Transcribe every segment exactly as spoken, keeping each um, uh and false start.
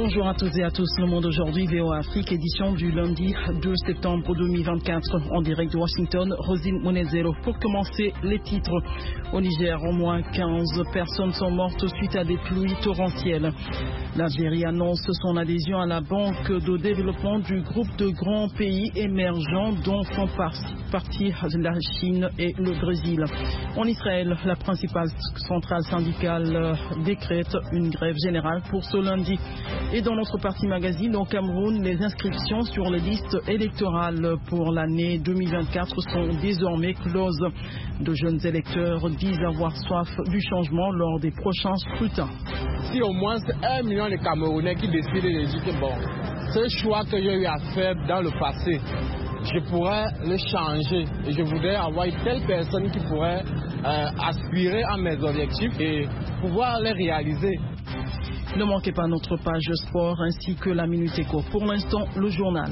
Bonjour à tous et à tous. Le Monde aujourd'hui, V O A Afrique, édition du lundi deux septembre deux mille vingt-quatre. En direct de Washington, Rosine Monezero. Pour commencer, les titres. Au Niger, au moins quinze personnes sont mortes suite à des pluies torrentielles. L'Algérie annonce son adhésion à la Banque de développement du groupe de grands pays émergents dont font partie la Chine et le Brésil. En Israël, la principale centrale syndicale décrète une grève générale pour ce lundi. Et dans notre partie magazine, au Cameroun, les inscriptions sur les listes électorales pour l'année deux mille vingt-quatre sont désormais closes. De jeunes électeurs disent avoir soif du changement lors des prochains scrutins. Si au moins un million de Camerounais qui décident de dire que bon, ce choix que j'ai eu à faire dans le passé, je pourrais le changer et je voudrais avoir une telle personne qui pourrait euh, aspirer à mes objectifs et pouvoir les réaliser. Ne manquez pas notre page sport ainsi que la Minute Éco. Pour l'instant, le journal.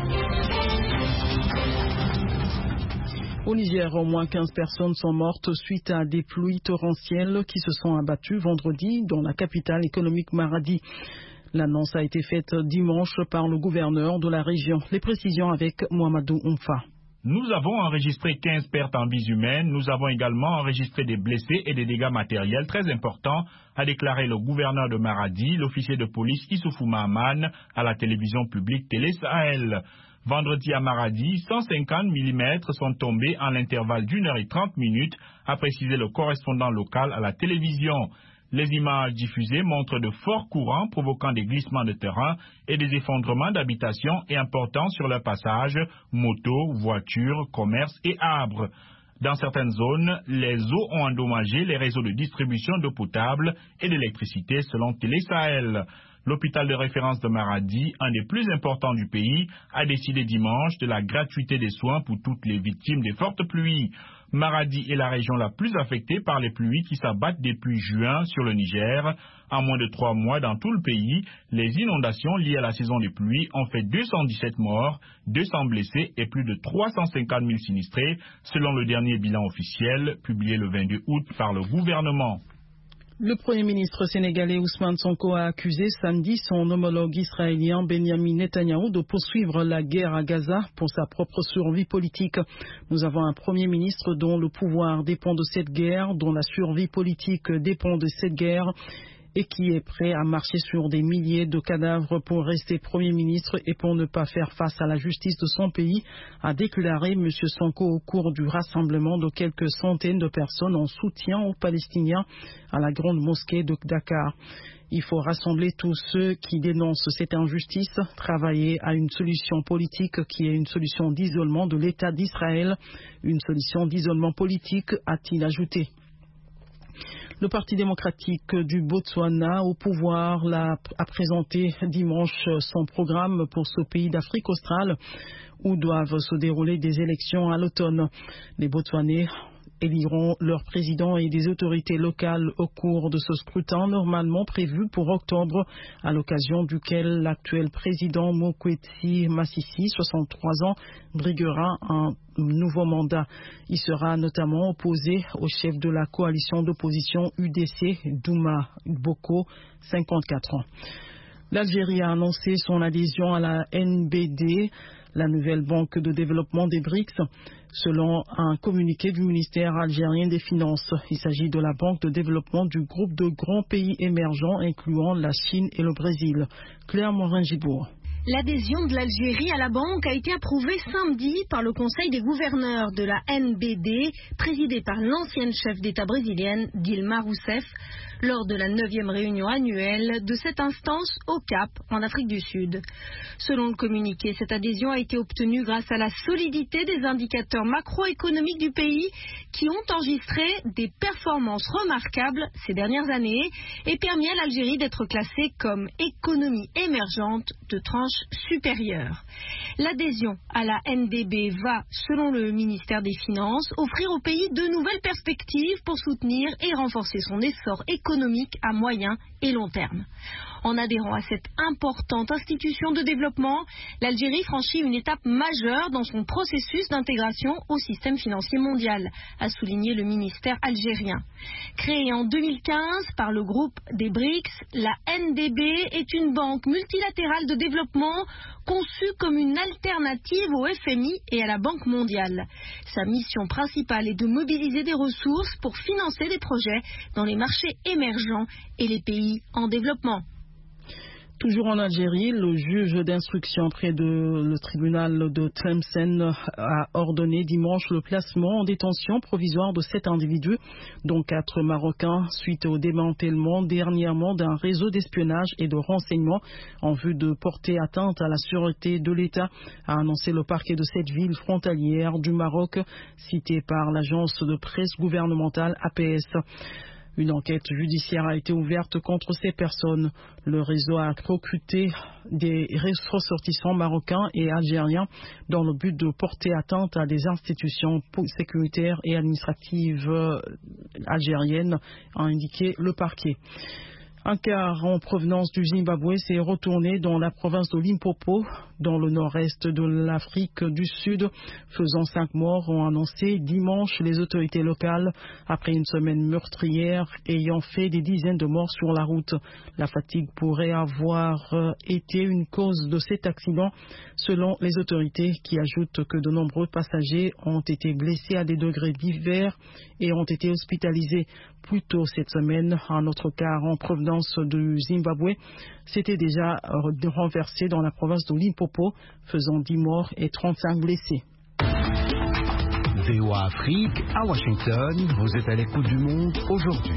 Au Niger, au moins quinze personnes sont mortes suite à des pluies torrentielles qui se sont abattues vendredi dans la capitale économique Maradi. L'annonce a été faite dimanche par le gouverneur de la région. Les précisions avec Mohamedou Oumfa. Nous avons enregistré quinze pertes en vies humaines. Nous avons également enregistré des blessés et des dégâts matériels très importants, a déclaré le gouverneur de Maradi, l'officier de police Issoufou Mahaman, à la télévision publique Télé Sahel. Vendredi à Maradi, cent cinquante millimètres sont tombés en l'intervalle d'une heure et trente minutes, a précisé le correspondant local à la télévision. Les images diffusées montrent de forts courants provoquant des glissements de terrain et des effondrements d'habitations et importants sur leur passage, motos, voitures, commerces et arbres. Dans certaines zones, les eaux ont endommagé les réseaux de distribution d'eau potable et d'électricité selon Télé Sahel. L'hôpital de référence de Maradi, un des plus importants du pays, a décidé dimanche de la gratuité des soins pour toutes les victimes des fortes pluies. Maradi est la région la plus affectée par les pluies qui s'abattent depuis juin sur le Niger. En moins de trois mois dans tout le pays, les inondations liées à la saison des pluies ont fait deux cent dix-sept morts, deux cents blessés et plus de trois cent cinquante mille sinistrés, selon le dernier bilan officiel publié le vingt-deux août par le gouvernement. Le Premier ministre sénégalais Ousmane Sonko a accusé samedi son homologue israélien Benjamin Netanyahou de poursuivre la guerre à Gaza pour sa propre survie politique. Nous avons un Premier ministre dont le pouvoir dépend de cette guerre, dont la survie politique dépend de cette guerre, et qui est prêt à marcher sur des milliers de cadavres pour rester Premier ministre et pour ne pas faire face à la justice de son pays, a déclaré M. Sonko au cours du rassemblement de quelques centaines de personnes en soutien aux Palestiniens à la grande mosquée de Dakar. Il faut rassembler tous ceux qui dénoncent cette injustice, travailler à une solution politique qui est une solution d'isolement de l'État d'Israël, une solution d'isolement politique, a-t-il ajouté. Le Parti démocratique du Botswana au pouvoir l'a, a présenté dimanche son programme pour ce pays d'Afrique australe où doivent se dérouler des élections à l'automne. Les Botswanais éliront leur président et des autorités locales au cours de ce scrutin normalement prévu pour octobre, à l'occasion duquel l'actuel président Mokwetsi Masisi, soixante-trois ans, briguera un nouveau mandat. Il sera notamment opposé au chef de la coalition d'opposition U D C, Douma Boko, cinquante-quatre ans. L'Algérie a annoncé son adhésion à la N B D, la nouvelle banque de développement des B R I C S, selon un communiqué du ministère algérien des Finances. Il s'agit de la banque de développement du groupe de grands pays émergents, incluant la Chine et le Brésil. Claire Morin-Gibourg. L'adhésion de l'Algérie à la banque a été approuvée samedi par le Conseil des gouverneurs de la N B D, présidé par l'ancienne chef d'État brésilienne Dilma Rousseff, lors de la neuvième réunion annuelle de cette instance au Cap, en Afrique du Sud. Selon le communiqué, cette adhésion a été obtenue grâce à la solidité des indicateurs macroéconomiques du pays qui ont enregistré des performances remarquables ces dernières années et permis à l'Algérie d'être classée comme économie émergente de tranche supérieure. L'adhésion à la N B B va, selon le ministère des Finances, offrir au pays de nouvelles perspectives pour soutenir et renforcer son essor économique à moyen et long terme. En adhérant à cette importante institution de développement, l'Algérie franchit une étape majeure dans son processus d'intégration au système financier mondial, a souligné le ministère algérien. Créée en deux mille quinze par le groupe des B R I C S, la N D B est une banque multilatérale de développement conçue comme une alternative au F M I et à la Banque mondiale. Sa mission principale est de mobiliser des ressources pour financer des projets dans les marchés émergents et les pays en développement. Toujours en Algérie, le juge d'instruction près de le tribunal de Tlemcen a ordonné dimanche le placement en détention provisoire de sept individus, dont quatre Marocains, suite au démantèlement dernièrement d'un réseau d'espionnage et de renseignement en vue de porter atteinte à la sûreté de l'État, a annoncé le parquet de cette ville frontalière du Maroc, citée par l'agence de presse gouvernementale A P S. Une enquête judiciaire a été ouverte contre ces personnes. Le réseau a recruté des ressortissants marocains et algériens dans le but de porter atteinte à des institutions sécuritaires et administratives algériennes, a indiqué le parquet. Un car en provenance du Zimbabwe s'est retourné dans la province de Limpopo, dans le nord-est de l'Afrique du Sud, faisant cinq morts, ont annoncé dimanche les autorités locales, après une semaine meurtrière ayant fait des dizaines de morts sur la route. La fatigue pourrait avoir été une cause de cet accident, selon les autorités, qui ajoutent que de nombreux passagers ont été blessés à des degrés divers et ont été hospitalisés. Plus tôt cette semaine, un autre car en provenance du Zimbabwe s'était déjà renversé dans la province de Limpopo, faisant dix morts et trente-cinq blessés. V O A Afrique, à Washington, vous êtes à l'écoute du monde aujourd'hui.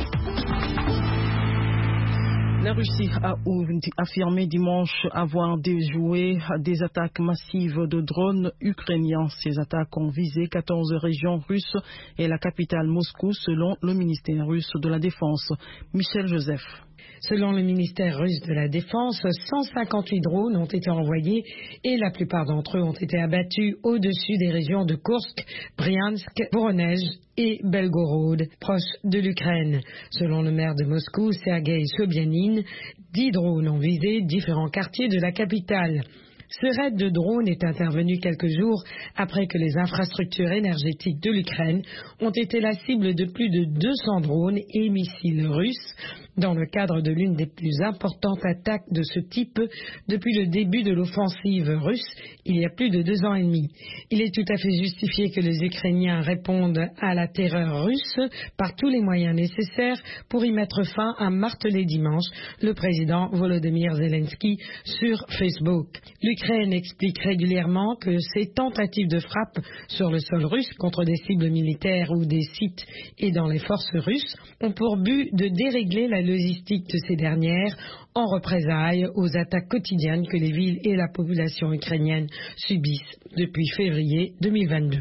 La Russie a affirmé dimanche avoir déjoué des attaques massives de drones ukrainiens. Ces attaques ont visé quatorze régions russes et la capitale Moscou, selon le ministère russe de la Défense. Michel Joseph. Selon le ministère russe de la Défense, cent cinquante-huit drones ont été envoyés et la plupart d'entre eux ont été abattus au-dessus des régions de Kursk, Bryansk, Voronezh et Belgorod, proches de l'Ukraine. Selon le maire de Moscou, Sergei Sobyanin, dix drones ont visé différents quartiers de la capitale. Ce raid de drones est intervenu quelques jours après que les infrastructures énergétiques de l'Ukraine ont été la cible de plus de deux cents drones et missiles russes dans le cadre de l'une des plus importantes attaques de ce type depuis le début de l'offensive russe il y a plus de deux ans et demi. Il est tout à fait justifié que les Ukrainiens répondent à la terreur russe par tous les moyens nécessaires pour y mettre fin, a martelé dimanche le président Volodymyr Zelensky sur Facebook. L'Ukraine explique régulièrement que ces tentatives de frappe sur le sol russe contre des cibles militaires ou des sites et dans les forces russes ont pour but de dérégler la logistique de ces dernières en représailles aux attaques quotidiennes que les villes et la population ukrainienne subissent depuis février deux mille vingt-deux.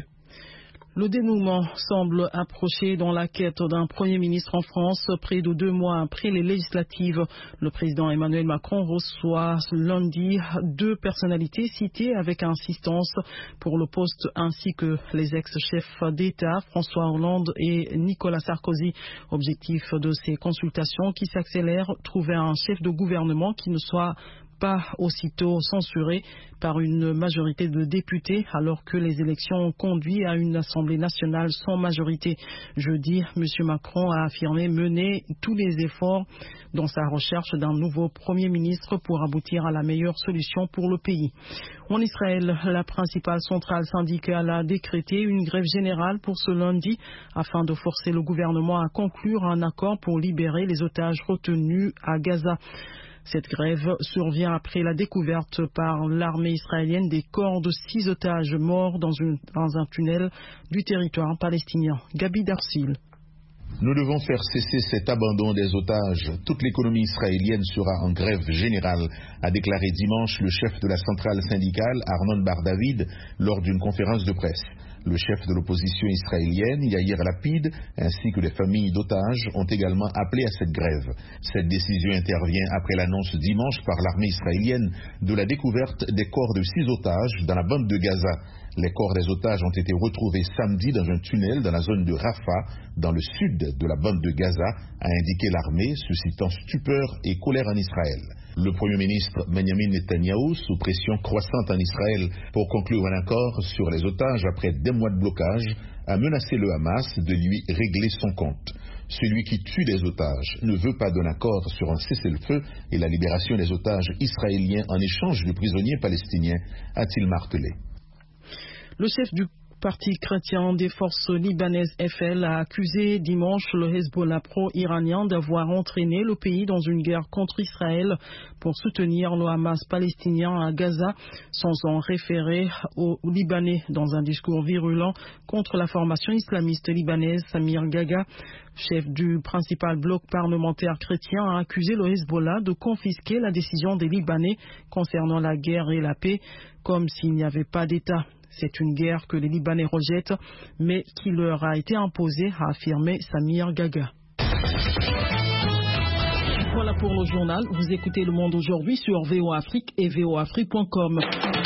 Le dénouement semble approcher dans la quête d'un Premier ministre en France. Près de deux mois après les législatives, le président Emmanuel Macron reçoit lundi deux personnalités citées avec insistance pour le poste, ainsi que les ex-chefs d'État, François Hollande et Nicolas Sarkozy. Objectif de ces consultations qui s'accélèrent, trouver un chef de gouvernement qui ne soit pas aussitôt censuré par une majorité de députés, alors que les élections ont conduit à une Assemblée nationale sans majorité. Jeudi, M. Macron a affirmé mener tous les efforts dans sa recherche d'un nouveau Premier ministre pour aboutir à la meilleure solution pour le pays. En Israël, la principale centrale syndicale a décrété une grève générale pour ce lundi afin de forcer le gouvernement à conclure un accord pour libérer les otages retenus à Gaza. Cette grève survient après la découverte par l'armée israélienne des corps de six otages morts dans, une, dans un tunnel du territoire palestinien. Gabi Darsil. Nous devons faire cesser cet abandon des otages. Toute l'économie israélienne sera en grève générale, a déclaré dimanche le chef de la centrale syndicale, Arnon Bar David, lors d'une conférence de presse. Le chef de l'opposition israélienne, Yair Lapid, ainsi que les familles d'otages ont également appelé à cette grève. Cette décision intervient après l'annonce dimanche par l'armée israélienne de la découverte des corps de six otages dans la bande de Gaza. Les corps des otages ont été retrouvés samedi dans un tunnel dans la zone de Rafah, dans le sud de la bande de Gaza, a indiqué l'armée, suscitant stupeur et colère en Israël. Le Premier ministre Benjamin Netanyahou, sous pression croissante en Israël pour conclure un accord sur les otages après des mois de blocage, a menacé le Hamas de lui régler son compte. Celui qui tue des otages ne veut pas d'un accord sur un cessez-le-feu et la libération des otages israéliens en échange de prisonniers palestiniens, a-t-il martelé. Le chef du Parti chrétien des forces libanaises F L a accusé dimanche le Hezbollah pro-iranien d'avoir entraîné le pays dans une guerre contre Israël pour soutenir le Hamas palestinien à Gaza, sans en référer aux Libanais dans un discours virulent contre la formation islamiste libanaise. Samir Gaga, chef du principal bloc parlementaire chrétien, a accusé le Hezbollah de confisquer la décision des Libanais concernant la guerre et la paix, comme s'il n'y avait pas d'État. C'est une guerre que les Libanais rejettent, mais qui leur a été imposée, a affirmé Samir Gaga. Voilà pour le journal. Vous écoutez Le Monde aujourd'hui sur V O Afrique et V O Afrique point com.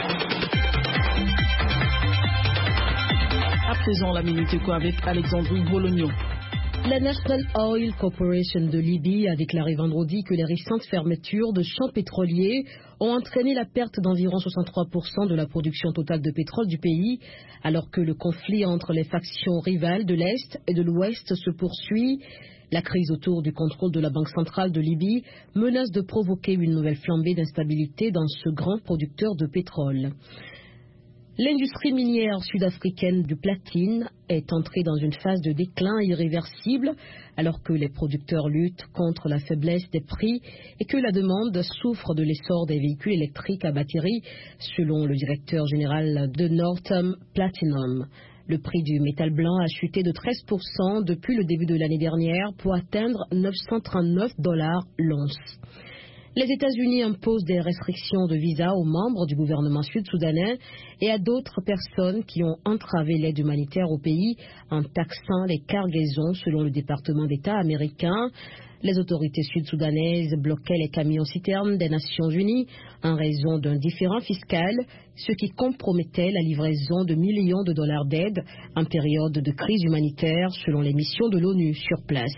À présent, la Minute Éco avec Alexandrie Bologno. La National Oil Corporation de Libye a déclaré vendredi que les récentes fermetures de champs pétroliers ont entraîné la perte d'environ soixante-trois pour cent de la production totale de pétrole du pays, alors que le conflit entre les factions rivales de l'Est et de l'Ouest se poursuit. La crise autour du contrôle de la Banque centrale de Libye menace de provoquer une nouvelle flambée d'instabilité dans ce grand producteur de pétrole. L'industrie minière sud-africaine du platine est entrée dans une phase de déclin irréversible alors que les producteurs luttent contre la faiblesse des prix et que la demande souffre de l'essor des véhicules électriques à batterie, selon le directeur général de Northam Platinum. Le prix du métal blanc a chuté de treize pour cent depuis le début de l'année dernière pour atteindre neuf cent trente-neuf dollars l'once. Les États-Unis imposent des restrictions de visa aux membres du gouvernement sud-soudanais et à d'autres personnes qui ont entravé l'aide humanitaire au pays en taxant les cargaisons, selon le département d'État américain. Les autorités sud-soudanaises bloquaient les camions-citernes des Nations Unies en raison d'un différend fiscal, ce qui compromettait la livraison de millions de dollars d'aide en période de crise humanitaire, selon les missions de l'ONU sur place.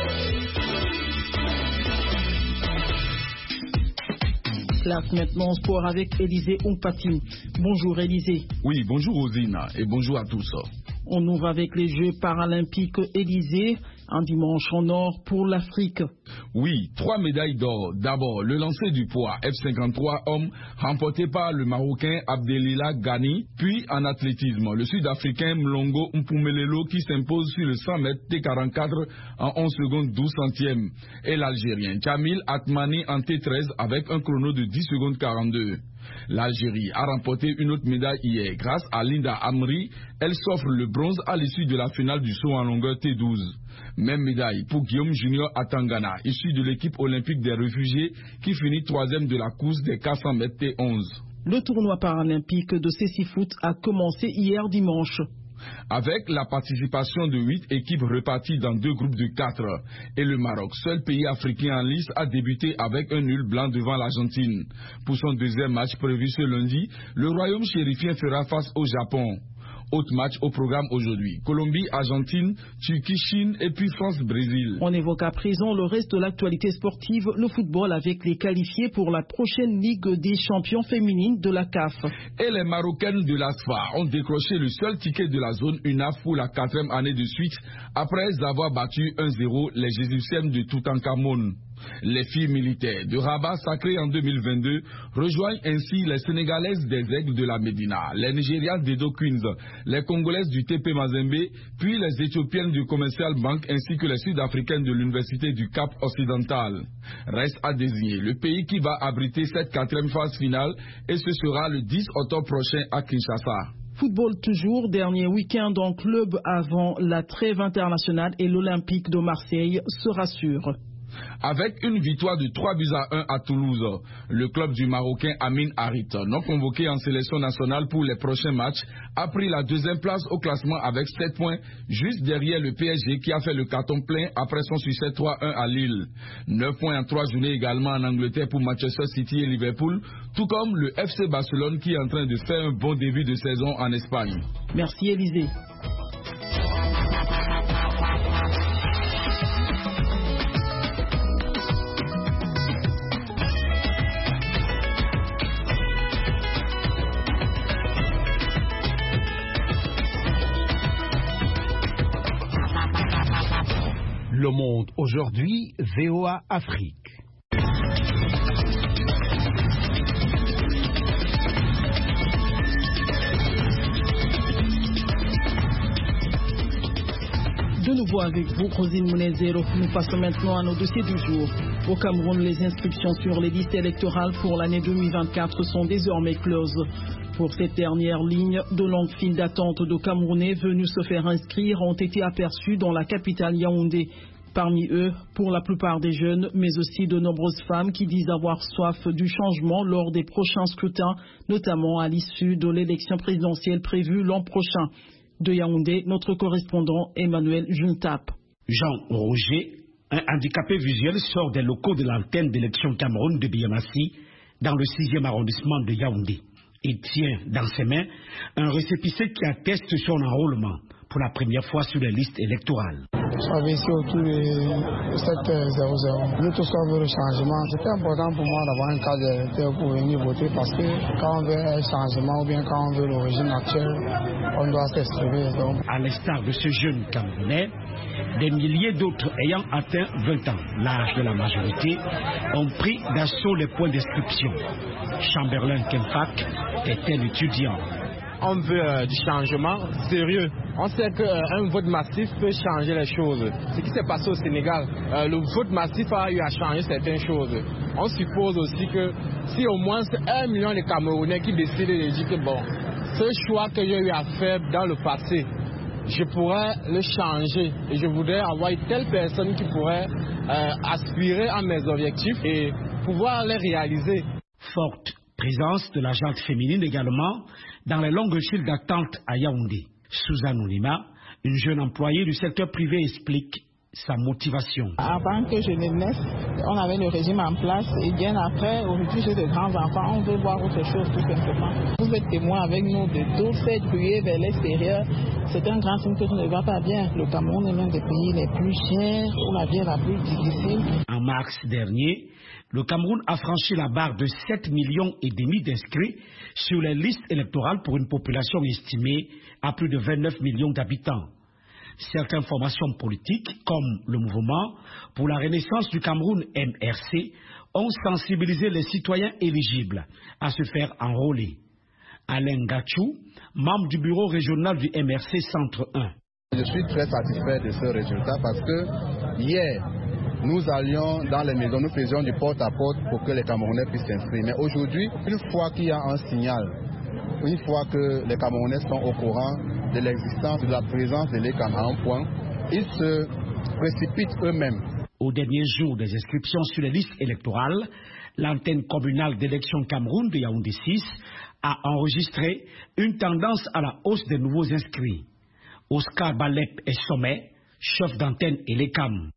Place maintenant sport avec Élisée Ompati. Bonjour Élisée. Oui, bonjour Osina et bonjour à tous. On ouvre avec les Jeux paralympiques Élysée, un dimanche en or pour l'Afrique. Oui, trois médailles d'or. D'abord, le lancer du poids F cinquante-trois hommes remporté par le Marocain Abdelila Ghani. Puis en athlétisme, le Sud-Africain Mlongo Mpumelelo qui s'impose sur le cent mètres T quarante-quatre en onze secondes douze centièmes. Et l'Algérien Jamil Atmani en T treize avec un chrono de dix secondes quarante-deux. L'Algérie a remporté une autre médaille hier grâce à Linda Amri. Elle s'offre le bronze à l'issue de la finale du saut en longueur T douze. Même médaille pour Guillaume Junior Atangana, issu de l'équipe olympique des réfugiés qui finit troisième de la course des quatre cents mètres T onze. Le tournoi paralympique de Cécifoot a commencé hier dimanche. Avec la participation de huit équipes reparties dans deux groupes de quatre. Et le Maroc, seul pays africain en lice, a débuté avec un nul blanc devant l'Argentine. Pour son deuxième match prévu ce lundi, le royaume chérifien fera face au Japon. Autre match au programme aujourd'hui. Colombie, Argentine, Turquie, Chine et puis France-Brésil. On évoque à présent le reste de l'actualité sportive, le football avec les qualifiés pour la prochaine Ligue des champions féminines de la C A F. Et les Marocaines de l'A S F A ont décroché le seul ticket de la zone U N A F pour la quatrième année de suite après avoir battu un zéro les Égyptiennes de Toutankhamon. Les filles militaires de Rabat, sacrées en deux mille vingt-deux, rejoignent ainsi les Sénégalaises des Aigles de la Médina, les Nigérianes d'Edo Queens, les Congolaises du T P Mazembe, puis les Éthiopiennes du Commercial Bank ainsi que les Sud-Africaines de l'Université du Cap Occidental. Reste à désigner le pays qui va abriter cette quatrième phase finale et ce sera le dix octobre prochain à Kinshasa. Football toujours, dernier week-end en club avant la trêve internationale et l'Olympique de Marseille se rassure. Avec une victoire de trois buts à un à Toulouse, le club du Marocain Amin Harit, non convoqué en sélection nationale pour les prochains matchs, a pris la deuxième place au classement avec sept points, juste derrière le P S G qui a fait le carton plein après son succès trois un à Lille. neuf points en trois journées également en Angleterre pour Manchester City et Liverpool, tout comme le F C Barcelone qui est en train de faire un bon début de saison en Espagne. Merci Élisée. Le Monde aujourd'hui, V O A Afrique. De nouveau avec vous, Rosine Mounezero. Nous passons maintenant à nos dossiers du jour. Au Cameroun, les inscriptions sur les listes électorales pour l'année deux mille vingt-quatre sont désormais closes. Pour cette dernière ligne, de longues files d'attente de Camerounais venus se faire inscrire ont été aperçues dans la capitale Yaoundé. Parmi eux, pour la plupart des jeunes, mais aussi de nombreuses femmes qui disent avoir soif du changement lors des prochains scrutins, notamment à l'issue de l'élection présidentielle prévue l'an prochain. De Yaoundé, notre correspondant Emmanuel Juntap. Jean Roger, un handicapé visuel, sort des locaux de l'antenne d'élection Cameroun de Biamassi dans le sixième arrondissement de Yaoundé. Il tient dans ses mains un récépissé qui atteste son enrôlement pour la première fois sur les listes électorales. Je suis ici autour de sept heures zéro. Nous tous on veut le changement. C'était important pour moi d'avoir un carte d'électeur pour venir voter parce que quand on veut un changement ou bien quand on veut l'origine actuelle, on doit s'exprimer. Donc. À l'instar de ce jeune Camerounais, des milliers d'autres ayant atteint vingt ans, l'âge de la majorité, ont pris d'assaut les points d'inscription. Chamberlain Kemfak était l'étudiant. On veut euh, du changement sérieux. On sait qu'un euh, vote massif peut changer les choses. Ce qui s'est passé au Sénégal, euh, le vote massif a eu à changer certaines choses. On suppose aussi que si au moins un million de Camerounais qui décident de dire que bon, ce choix que j'ai eu à faire dans le passé, je pourrais le changer et je voudrais avoir telle personne qui pourrait euh, aspirer à mes objectifs et pouvoir les réaliser. Forte présence de la gente féminine également dans les longues files d'attente à Yaoundé. Sous anonymat, une jeune employée du secteur privé explique sa motivation. Avant que je ne naisse, on avait le régime en place et bien après, aujourd'hui j'ai de grands enfants, on veut voir autre chose tout simplement. Vous êtes témoin avec nous de tout cette ruée vers l'extérieur. C'est un grand signe que tout ne va pas bien. Le Cameroun est l'un des pays les plus chers, où la vie est la plus difficile. En mars dernier, le Cameroun a franchi la barre de sept millions et demi d'inscrits sur les listes électorales pour une population estimée à plus de vingt-neuf millions d'habitants. Certaines formations politiques, comme le Mouvement pour la Renaissance du Cameroun M R C, ont sensibilisé les citoyens éligibles à se faire enrôler. Alain Gachou, membre du bureau régional du M R C Centre un. Je suis très satisfait de ce résultat parce que hier, nous allions dans les maisons, nous faisions du porte-à-porte pour que les Camerounais puissent s'inscrire. Mais aujourd'hui, une fois qu'il y a un signal, une fois que les Camerounais sont au courant de l'existence, de la présence de l'E C A M à un point, ils se précipitent eux-mêmes. Au dernier jour des inscriptions sur les listes électorales, l'antenne communale d'élection Cameroun de Yaoundé six a enregistré une tendance à la hausse des nouveaux inscrits. Oscar Balep est sommet, chef d'antenne et l'E C A M.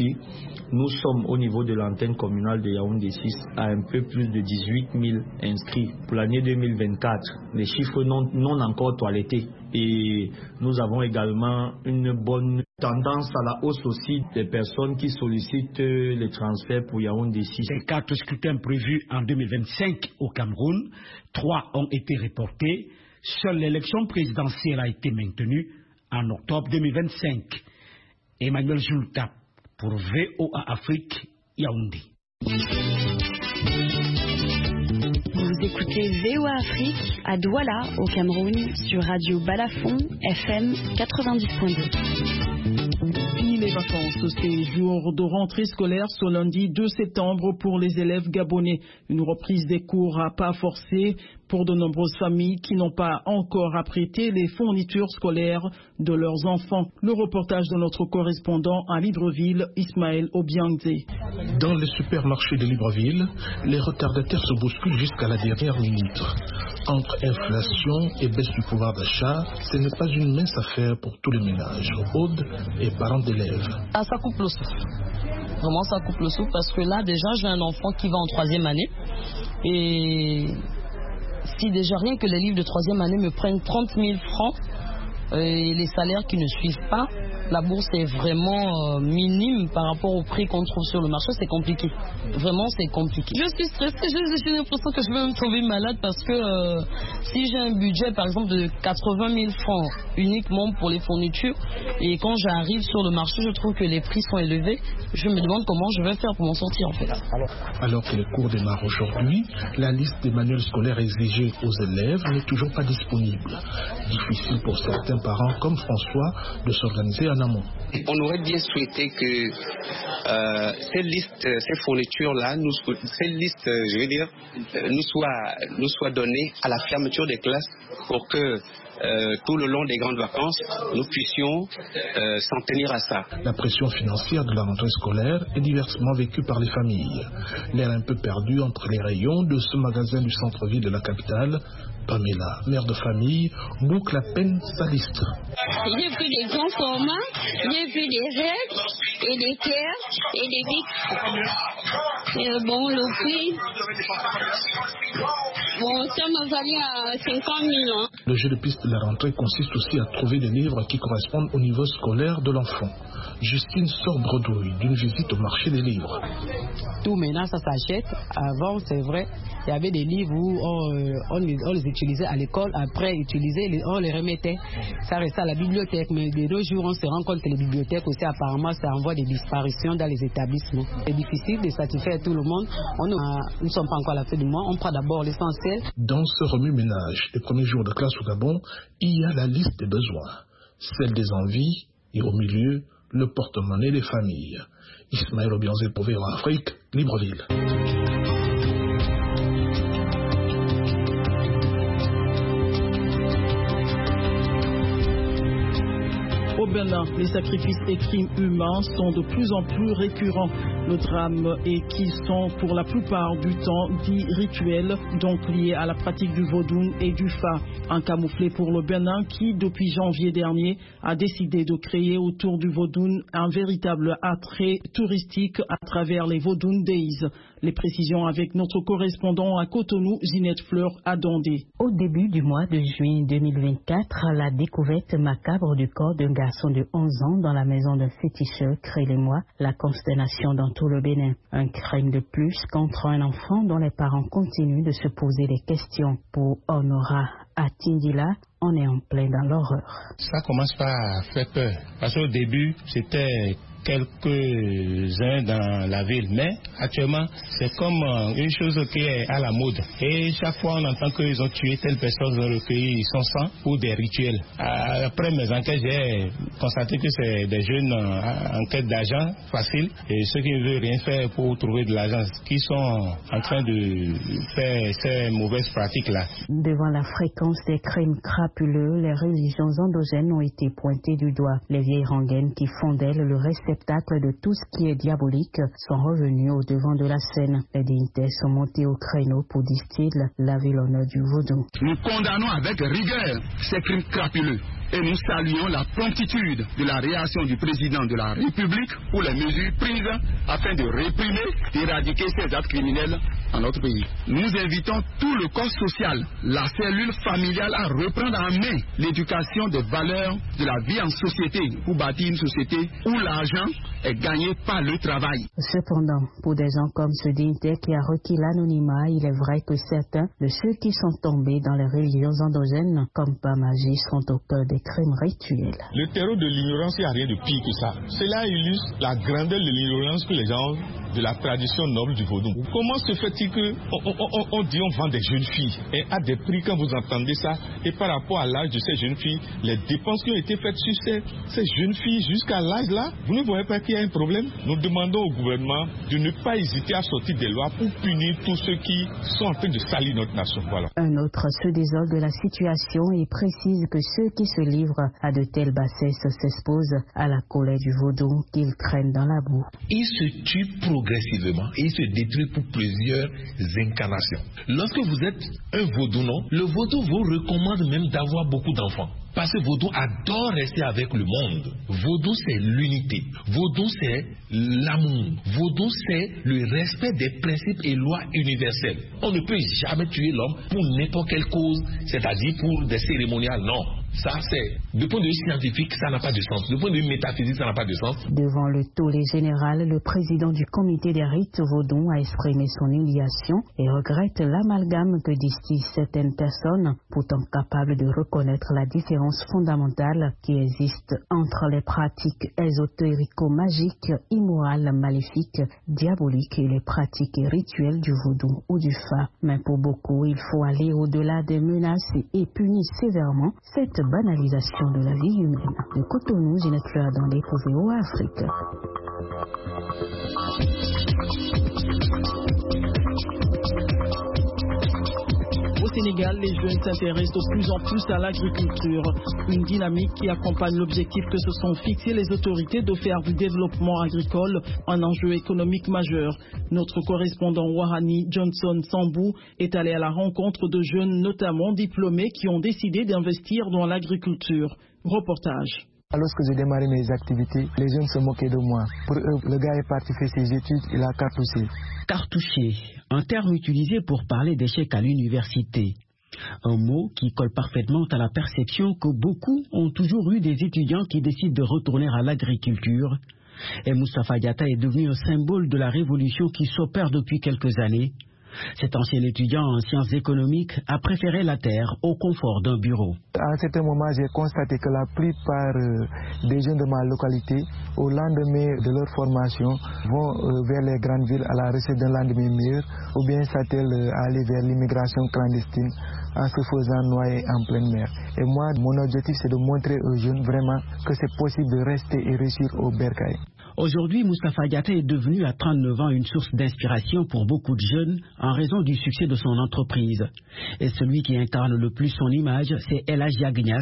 Nous sommes au niveau de l'antenne communale de Yaoundé six à un peu plus de dix-huit mille inscrits pour l'année deux mille vingt-quatre. Les chiffres non, non encore toilettés. Et nous avons également une bonne tendance à la hausse aussi des personnes qui sollicitent les transferts pour Yaoundé six. Ces quatre scrutins prévus en deux mille vingt-cinq au Cameroun, trois ont été reportés. Seule l'élection présidentielle a été maintenue en octobre deux mille vingt-cinq. Emmanuel Jultap pour V O A Afrique, Yaoundé. Vous écoutez V O A Afrique à Douala, au Cameroun, sur Radio Balafon, F M quatre-vingt-dix point deux. Fini les vacances, ces jours de rentrée scolaire ce lundi deux septembre pour les élèves gabonais. Une reprise des cours à pas forcés pour de nombreuses familles qui n'ont pas encore apprêté les fournitures scolaires de leurs enfants. Le reportage de notre correspondant à Libreville, Ismaël Obiangze. Dans les supermarchés de Libreville, les retardataires se bousculent jusqu'à la dernière minute. Entre inflation et baisse du pouvoir d'achat, ce n'est pas une mince affaire pour tous les ménages, Aude et parents d'élèves. Ah, ça coupe le souffle. Vraiment, ça coupe le souffle parce que là, déjà, j'ai un enfant qui va en troisième année. Et si déjà rien que les livres de troisième année me prennent trente mille francs, et les salaires qui ne suivent pas, la bourse est vraiment euh, minime par rapport au prix qu'on trouve sur le marché, c'est compliqué. Vraiment, c'est compliqué. Je suis stressée, j'ai l'impression que je vais me trouver malade parce que euh, si j'ai un budget, par exemple, de quatre-vingt mille francs uniquement pour les fournitures, et quand j'arrive sur le marché, je trouve que les prix sont élevés, je me demande comment je vais faire pour m'en sortir en fait. Alors que les cours démarrent aujourd'hui, la liste des manuels scolaires exigés aux élèves n'est toujours pas disponible. Difficile pour certains parents comme François de s'organiser en amont. On aurait bien souhaité que euh, ces listes, ces fournitures-là, nous, ces listes, je veux dire, nous soient, nous soient données à la fermeture des classes pour que Euh, tout le long des grandes vacances, nous puissions euh, s'en tenir à ça. La pression financière de la rentrée scolaire est diversement vécue par les familles. L'air un peu perdu entre les rayons de ce magasin du centre-ville de la capitale, Pamela, mère de famille, boucle à peine sa liste. J'ai pris des grands formats, j'ai pris des règles et des cœurs et des bics. Et bon, le prix, bon, ça m'a valu à cinquante mille. Hein. Le jeu de piste de la rentrée consiste aussi à trouver des livres qui correspondent au niveau scolaire de l'enfant. Justine sort bredouille d'une visite au marché des livres. Tout maintenant, ça s'achète. Avant, c'est vrai, il y avait des livres où on, on, les, on les utilisait à l'école, après utiliser, on les remettait. Ça restait à la bibliothèque, mais de nos jours, on se rend compte que les bibliothèques aussi, apparemment, ça envoie des disparitions dans les établissements. C'est difficile de satisfaire tout le monde. On nous ne sommes pas encore à la fin du mois, on prend d'abord l'essentiel. Dans ce remue-ménage des premiers jours de classe au Gabon, il y a la liste des besoins, celle des envies et au milieu, le porte-monnaie des familles. Ismaël Obiangze pour V O A Afrique, Libreville. Au Bénin, les sacrifices et crimes humains sont de plus en plus récurrents. Le drame est qu'ils sont pour la plupart du temps dits rituels, donc liés à la pratique du vaudou et du fa. Un camouflet pour le Bénin qui, depuis janvier dernier, a décidé de créer autour du vaudou un véritable attrait touristique à travers les Vaudou Days. Les précisions avec notre correspondant à Cotonou, Zinette Fleur Adondé. Au début du mois de juin deux mille vingt-quatre, la découverte macabre du corps d'un garçon de onze ans dans la maison d'un féticheur crée les mois la consternation dans tout le Bénin. Un crime de plus contre un enfant dont les parents continuent de se poser des questions. Pour Honora Atindila, on est en plein dans l'horreur. Ça commence par faire peur, parce qu'au début, c'était quelques-uns dans la ville, mais actuellement, c'est comme une chose qui est à la mode. Et chaque fois, on entend qu'ils ont tué telle personne, ils ont recueilli son sang pour des rituels. Après mes enquêtes, j'ai constaté que c'est des jeunes en quête d'argent facile et ceux qui ne veulent rien faire pour trouver de l'argent, qui sont en train de faire ces mauvaises pratiques-là. Devant la fréquence des crimes crapuleux, les religions endogènes ont été pointées du doigt. Les vieilles rengaines qui font d'elles le réceptacle de tout ce qui est diabolique sont revenus au devant de la scène. Les dignitaires sont montés au créneau pour, disent-ils, laver l'honneur du vaudou. Nous condamnons avec rigueur ces crimes crapuleux et nous saluons la promptitude de la réaction du président de la République pour les mesures prises afin de réprimer et éradiquer ces actes criminels dans notre pays. Nous invitons tout le corps social, la cellule familiale à reprendre en main l'éducation des valeurs de la vie en société pour bâtir une société où l'argent est gagné par le travail. Cependant, pour des gens comme ce dignitaire qui a requis l'anonymat, il est vrai que certains de ceux qui sont tombés dans les religions endogènes, comme Pamaji, sont au cœur des crimes rituels. Le terreau de l'ignorance, il n'y a rien de pire que ça. Cela illustre la grandeur de l'ignorance que les gens de la tradition noble du vaudou. Comment se fait-il dire que on, on, on dit on vend des jeunes filles et à des prix quand vous entendez ça, et par rapport à l'âge de ces jeunes filles, les dépenses qui ont été faites sur ces, ces jeunes filles jusqu'à l'âge là, vous ne voyez pas qu'il y a un problème? Nous demandons au gouvernement de ne pas hésiter à sortir des lois pour punir tous ceux qui sont en train de salir notre nation. Voilà. Un autre se désole de la situation et précise que ceux qui se livrent à de telles bassesses s'exposent à la colère du vaudou qu'ils traînent dans la boue. Il se tue progressivement et il se détruit pour plusieurs incarnations. Lorsque vous êtes un vaudou, non, le vaudou vous recommande même d'avoir beaucoup d'enfants. Parce que vaudou adore rester avec le monde. Vaudou, c'est l'unité. Vaudou, c'est l'amour. Vaudou, c'est le respect des principes et lois universelles. On ne peut jamais tuer l'homme pour n'importe quelle cause, c'est-à-dire pour des cérémoniales, non. Ça, c'est, du point de vue scientifique, ça n'a pas de sens. Du point de vue métaphysique, ça n'a pas de sens. Devant le tollé général, le président du comité des rites vaudou a exprimé son humiliation et regrette l'amalgame que distillent certaines personnes, pourtant capables de reconnaître la différence fondamentale qui existe entre les pratiques ésotérico-magiques, immorales, maléfiques, diaboliques et les pratiques rituelles du vaudou ou du fa. Mais pour beaucoup, il faut aller au-delà des menaces et punir sévèrement cette banalisation de la vie humaine. De Cotonou, Ginette Fleur dans les V O A Afrique. Au Sénégal, les jeunes s'intéressent de plus en plus à l'agriculture, une dynamique qui accompagne l'objectif que se sont fixés les autorités de faire du développement agricole un enjeu économique majeur. Notre correspondant Wahani Johnson Sambou est allé à la rencontre de jeunes, notamment diplômés, qui ont décidé d'investir dans l'agriculture. Reportage. Lorsque j'ai démarré mes activités, les jeunes se moquaient de moi. Pour eux, le gars est parti faire ses études, il a cartouché. Cartouché, un terme utilisé pour parler d'échec à l'université. Un mot qui colle parfaitement à la perception que beaucoup ont toujours eu des étudiants qui décident de retourner à l'agriculture. Et Moustapha Diatta est devenu un symbole de la révolution qui s'opère depuis quelques années. Cet ancien étudiant en sciences économiques a préféré la terre au confort d'un bureau. À un certain moment, j'ai constaté que la plupart euh, des jeunes de ma localité, au lendemain de leur formation, vont euh, vers les grandes villes à la recherche d'un lendemain meilleur, ou bien s'attellent euh, à aller vers l'immigration clandestine en se faisant noyer en pleine mer. Et moi, mon objectif, c'est de montrer aux jeunes vraiment que c'est possible de rester et réussir au bercail. Aujourd'hui, Moustapha Diatta est devenu à trente-neuf ans une source d'inspiration pour beaucoup de jeunes en raison du succès de son entreprise. Et celui qui incarne le plus son image, c'est El Hadji Agnias.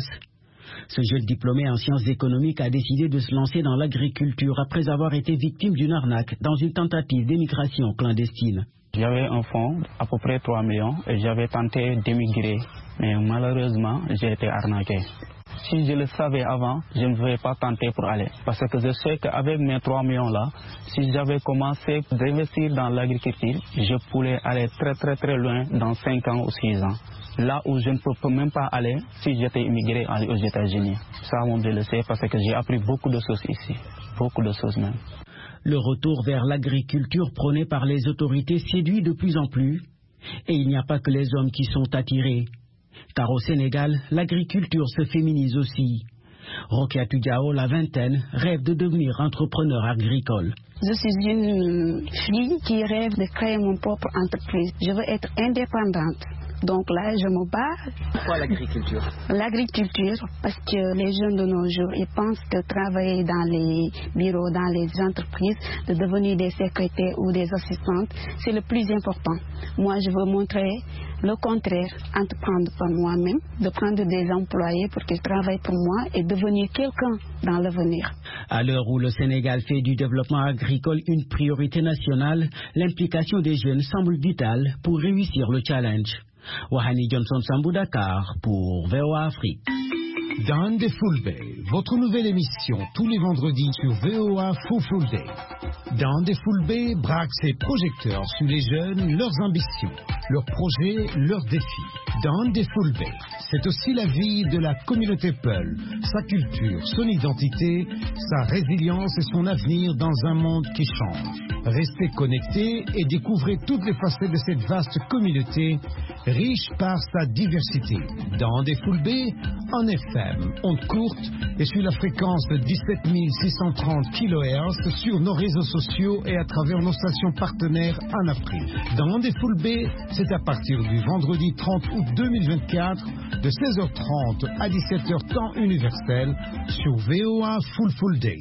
Ce jeune diplômé en sciences économiques a décidé de se lancer dans l'agriculture après avoir été victime d'une arnaque dans une tentative d'émigration clandestine. J'avais un fonds à peu près trois millions et j'avais tenté d'émigrer, mais malheureusement, j'ai été arnaqué. Si je le savais avant, je ne vais pas tenter pour aller. Parce que je sais qu'avec mes trois millions-là, si j'avais commencé à investir dans l'agriculture, je pourrais aller très très très loin dans cinq ans ou six ans. Là où je ne peux même pas aller si j'étais immigré aux États-Unis. Ça, on le sait parce que j'ai appris beaucoup de choses ici. Beaucoup de choses même. Le retour vers l'agriculture prôné par les autorités séduit de plus en plus. Et il n'y a pas que les hommes qui sont attirés. Car au Sénégal, l'agriculture se féminise aussi. Rokia Tudiao, la vingtaine, rêve de devenir entrepreneur agricole. Je suis une fille qui rêve de créer mon propre entreprise. Je veux être indépendante. Donc là, je me bats. Pourquoi l'agriculture? L'agriculture, parce que les jeunes de nos jours, ils pensent que travailler dans les bureaux, dans les entreprises, de devenir des secrétaires ou des assistantes, c'est le plus important. Moi, je veux montrer le contraire, entreprendre par moi-même, de prendre des employés pour qu'ils travaillent pour moi et devenir quelqu'un dans l'avenir. À l'heure où le Sénégal fait du développement agricole une priorité nationale, l'implication des jeunes semble vitale pour réussir le challenge. Wahani Johnson Sambou, Dakar pour V O A Afrique. Down the Full Day, votre nouvelle émission tous les vendredis sur V O A Full Full Day. Down the Full Day braque ses projecteurs sur les jeunes, leurs ambitions, leurs projets, leurs défis. Down the Full Day, c'est aussi la vie de la communauté Peul, sa culture, son identité, sa résilience et son avenir dans un monde qui change. Restez connectés et découvrez toutes les facettes de cette vaste communauté riche par sa diversité. Dans des Full B, en F M, onde courte et sur la fréquence de dix-sept mille six cent trente kilohertz sur nos réseaux sociaux et à travers nos stations partenaires en Afrique. Dans des Full B, c'est à partir du vendredi trente août deux mille vingt-quatre de seize heures trente à dix-sept heures temps universel sur V O A Full Full Day.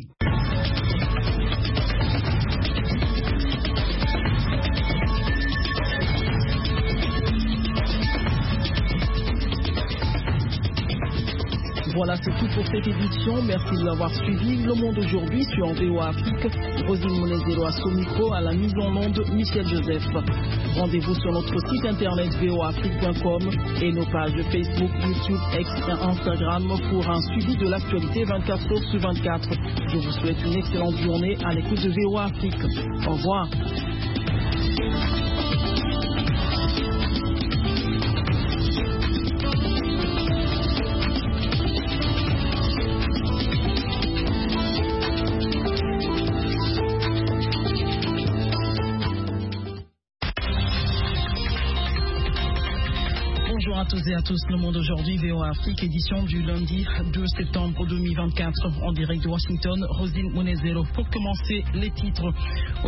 Voilà, c'est tout pour cette édition. Merci de l'avoir suivi. Le Monde aujourd'hui sur V O A Afrique. Rosine Monezero à son micro, à la mise en onde, Michel Joseph. Rendez-vous sur notre site internet v o a afrique point com et nos pages Facebook, YouTube, X et Instagram pour un suivi de l'actualité vingt-quatre heures sur vingt-quatre. Je vous souhaite une excellente journée à l'écoute de V O A Afrique. Au revoir. Bonjour à tous et à tous, Le Monde aujourd'hui, V O A Afrique, édition du lundi deux septembre deux mille vingt-quatre, en direct de Washington, Rosine Monezero. Pour commencer, les titres.